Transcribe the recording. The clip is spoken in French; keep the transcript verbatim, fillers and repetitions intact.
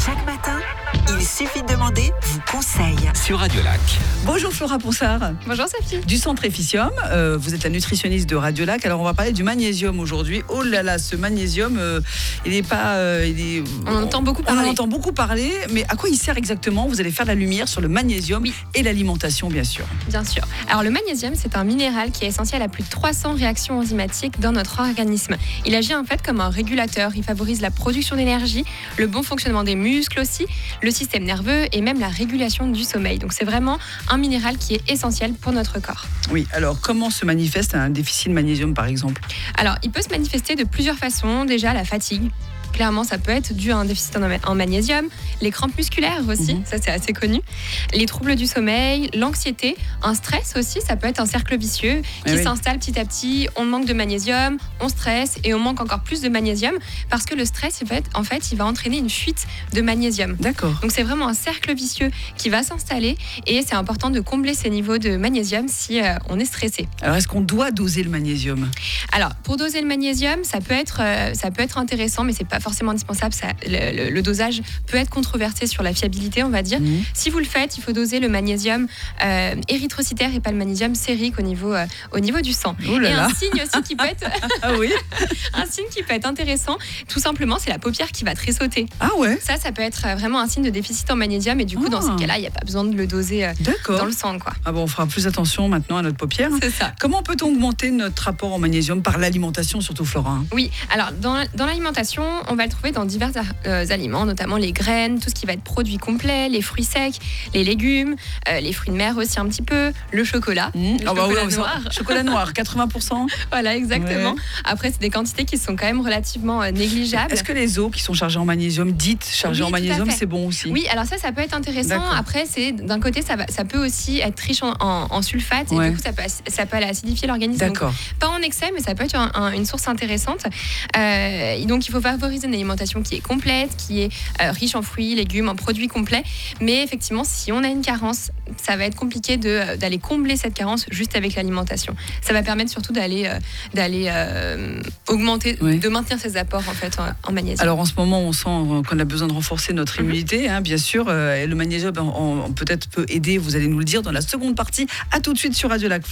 Chaque matin, il suffit de demander, vous conseille. Sur Radio Lac. Bonjour Flora Ponsard. Bonjour Sophie. Du Centre Efficium, euh, vous êtes la nutritionniste de Radio Lac. Alors on va parler du magnésium aujourd'hui. Oh là là, ce magnésium, euh, il n'est pas... Euh, il est, on en entend beaucoup parler. On en entend beaucoup parler, mais à quoi il sert exactement? Vous allez faire la lumière sur le magnésium oui. et l'alimentation, bien sûr. Bien sûr. Alors le magnésium, c'est un minéral qui est essentiel à plus de trois cents réactions enzymatiques dans notre organisme. Il agit en fait comme un régulateur. Il favorise la production d'énergie, le bon fonctionnement des muscles aussi, le système nerveux et même la régulation du sommeil. Donc c'est vraiment un minéral qui est essentiel pour notre corps. Oui, alors comment se manifeste un déficit de magnésium par exemple? Alors il peut se manifester de plusieurs façons. Déjà la fatigue. Clairement, ça peut être dû à un déficit en magnésium, les crampes musculaires aussi, mmh. ça c'est assez connu, les troubles du sommeil, l'anxiété, un stress aussi, ça peut être un cercle vicieux qui oui. s'installe petit à petit. On manque de magnésium, on stresse et on manque encore plus de magnésium parce que le stress, en fait, en fait il va entraîner une fuite de magnésium. D'accord. Donc c'est vraiment un cercle vicieux qui va s'installer et c'est important de combler ces niveaux de magnésium si euh, on est stressé. Alors est-ce qu'on doit doser le magnésium? Alors pour doser le magnésium, ça peut être, euh, ça peut être intéressant, mais c'est pas forcément indispensable. Ça, le, le, le dosage peut être controversé sur la fiabilité, on va dire. Mmh. Si vous le faites, il faut doser le magnésium euh, érythrocytaire et pas le magnésium sérique au niveau, euh, au niveau du sang. Oh là et là. un signe aussi qui peut être ah oui un signe qui peut être intéressant, tout simplement, c'est la paupière qui va tressauter. Ah ouais. Ça, ça peut être vraiment un signe de déficit en magnésium et du coup, ah. dans ces cas-là, il n'y a pas besoin de le doser euh, dans le sang, quoi. Ah bon, on fera plus attention maintenant à notre paupière. C'est ça. Comment peut-on augmenter notre rapport en magnésium par l'alimentation, surtout Flora? Oui, alors dans, dans l'alimentation, on va le trouver dans divers euh, aliments, notamment les graines, tout ce qui va être produits complets, les fruits secs, les légumes, euh, les fruits de mer aussi un petit peu, le chocolat, mmh. le oh bah chocolat oui, noir. Chocolat noir, quatre-vingts pour cent. Voilà, exactement. Ouais. Après, c'est des quantités qui sont quand même relativement euh, négligeables. Est-ce que les os qui sont chargés en magnésium, dites chargés oui, en magnésium, c'est bon aussi? Oui, alors ça, ça peut être intéressant. D'accord. Après, c'est d'un côté, ça, va, ça peut aussi être riche en, en, en sulfate et ouais. du coup, ça peut, ça peut aller acidifier l'organisme. D'accord. Donc, pas en excès, mais ça peut être un, un, une source intéressante. Euh, donc, il faut favoriser une alimentation qui est complète, qui est euh, riche en fruits, légumes, en produits complets. Mais effectivement, si on a une carence, ça va être compliqué de, d'aller combler cette carence juste avec l'alimentation. Ça va permettre surtout d'aller, euh, d'aller euh, augmenter, oui. de maintenir ces apports en fait en, en magnésium. Alors en ce moment, on sent qu'on a besoin de renforcer notre immunité, hein, bien sûr. Euh, et le magnésium, on, on, peut-être peut aider. Vous allez nous le dire dans la seconde partie. À tout de suite sur Radio Lac.